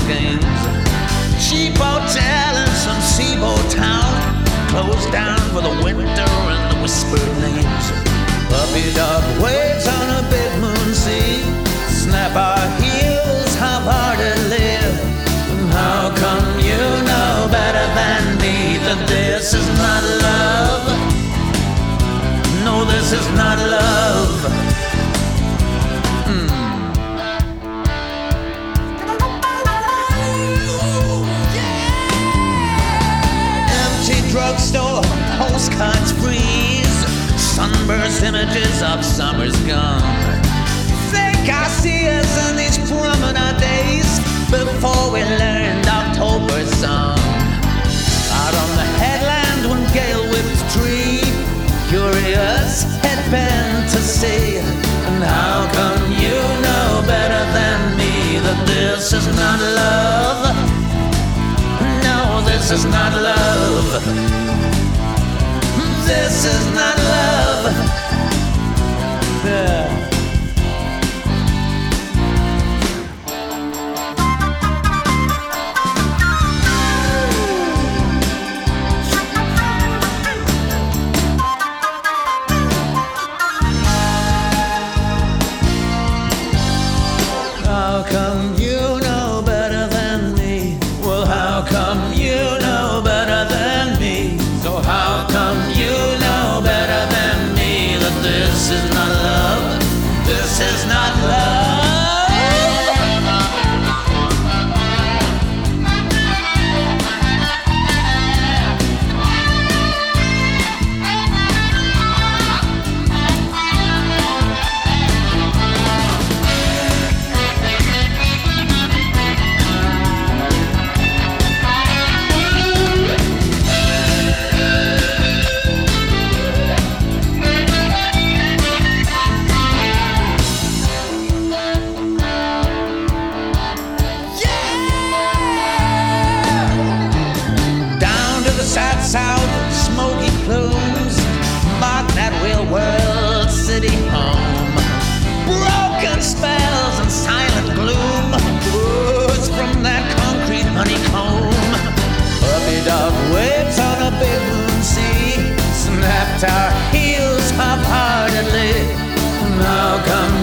schemes. Cheap hotel in some seaboard town, closed down for the winter and the whispered names. Puppy dog waves on a big moon sea, snap our heels half-heartedly. How come you know better than me that this is not love? No, this is not love. Empty drugstore, postcards freeze, sunburst images of summers gone. Think I see us in these promenade days before we learned October's song. Out on the headland when gale whipped tree, curious head bent to see. And how come you know better than me that this is not love? No, this is not love. This is not love. Yeah. How come you know better than me? Well, how come you know better than me? So how come you know better than me that this is not love? This is not love. South, smoky plumes mark that real world city home. Broken spells and silent gloom, words from that concrete honeycomb. Puppy dog waves on a big moon sea, snapped our heels half-heartedly. How come